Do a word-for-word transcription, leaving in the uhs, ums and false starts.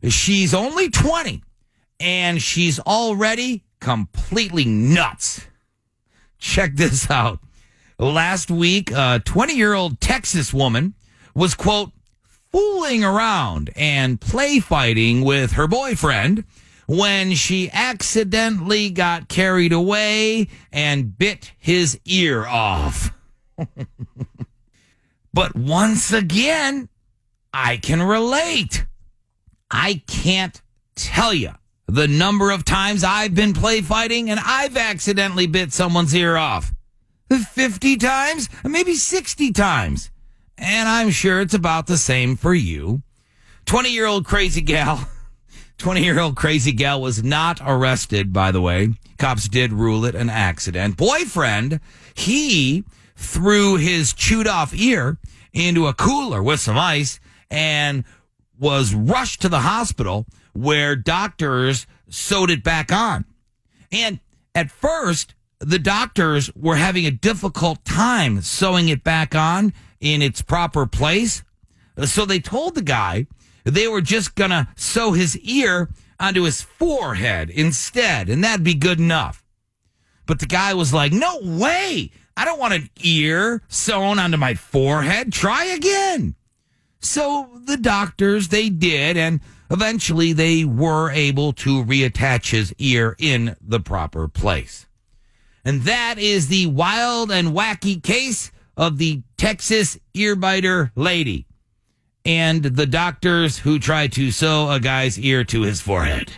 She's only twenty, and she's already completely nuts. Check this out. Last week, a twenty-year-old Texas woman was, quote, fooling around and play fighting with her boyfriend when she accidentally got carried away and bit his ear off. But once again, I can relate. I can't tell you the number of times I've been play fighting and I've accidentally bit someone's ear off. fifty times, maybe sixty times. And I'm sure it's about the same for you. twenty-year-old crazy gal. twenty-year-old crazy gal was not arrested, by the way. Cops did rule it an accident. Boyfriend, he threw his chewed off ear into a cooler with some ice and was rushed to the hospital where doctors sewed it back on. And at first, the doctors were having a difficult time sewing it back on in its proper place. So they told the guy they were just going to sew his ear onto his forehead instead, and that'd be good enough. But the guy was like, no way. I don't want an ear sewn onto my forehead. Try again. So the doctors, they did, and eventually they were able to reattach his ear in the proper place. And that is the wild and wacky case of the Texas earbiter lady and the doctors who tried to sew a guy's ear to his forehead.